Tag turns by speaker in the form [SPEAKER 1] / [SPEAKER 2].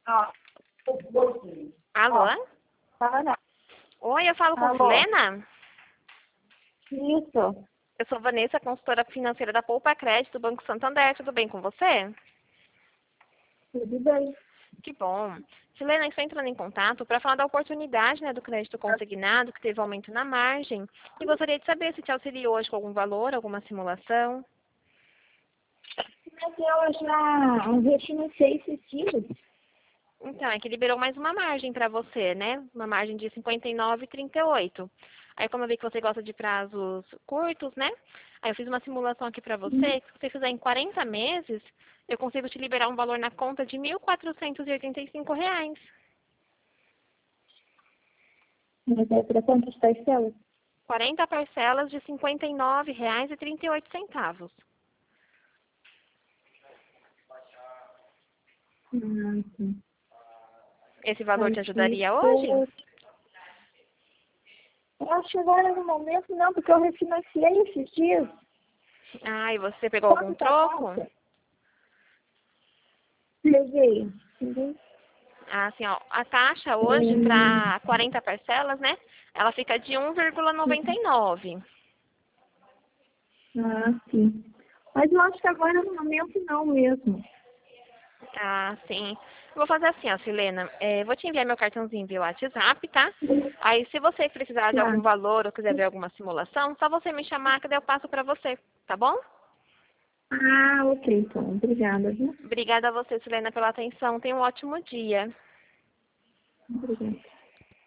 [SPEAKER 1] Alô?
[SPEAKER 2] Fala.
[SPEAKER 1] Oi, eu falo com a
[SPEAKER 2] Alô?
[SPEAKER 1] Silena?
[SPEAKER 2] Isso.
[SPEAKER 1] Eu sou Vanessa, consultora financeira da Poupa Crédito do Banco Santander. Tudo bem com você?
[SPEAKER 2] Tudo bem.
[SPEAKER 1] Que bom. Silena, estou entrando em contato para falar da oportunidade, né, do crédito consignado, que teve aumento na margem. E gostaria de saber se te auxiliou hoje com algum valor, alguma simulação.
[SPEAKER 2] Mas eu já refinanciei esses dias.
[SPEAKER 1] Então, é que liberou mais uma margem para você, né? Uma margem de 59,38. Aí, como eu vi que você gosta de prazos curtos, né? Aí eu fiz uma simulação aqui para você, que se você fizer em 40 meses, eu consigo te liberar um valor na conta de R$ 1.485.
[SPEAKER 2] Mas é para quantas parcelas?
[SPEAKER 1] 40 parcelas de R$ 59,38.
[SPEAKER 2] Sim.
[SPEAKER 1] Esse valor te
[SPEAKER 2] Aqui,
[SPEAKER 1] ajudaria hoje?
[SPEAKER 2] eu acho que agora no momento não, porque eu refinanciei esses dias.
[SPEAKER 1] Ah, e você pegou algum
[SPEAKER 2] Quanto tá a
[SPEAKER 1] troco?
[SPEAKER 2] taxa? Peguei. Peguei.
[SPEAKER 1] Ah, assim, ó, a taxa hoje para 40 parcelas, né? Ela fica de 1,99.
[SPEAKER 2] Sim. Mas eu acho que agora no momento não mesmo.
[SPEAKER 1] Ah, sim. Vou fazer assim, ó, Silena. Vou te enviar meu cartãozinho via WhatsApp, tá? Aí, se você precisar de
[SPEAKER 2] Tá.
[SPEAKER 1] algum valor ou quiser ver alguma simulação, só você me chamar que daí eu passo pra você, tá bom?
[SPEAKER 2] Ok, então. Obrigada, viu?
[SPEAKER 1] Obrigada a você, Silena, pela atenção. Tenha um ótimo dia.
[SPEAKER 2] Obrigada.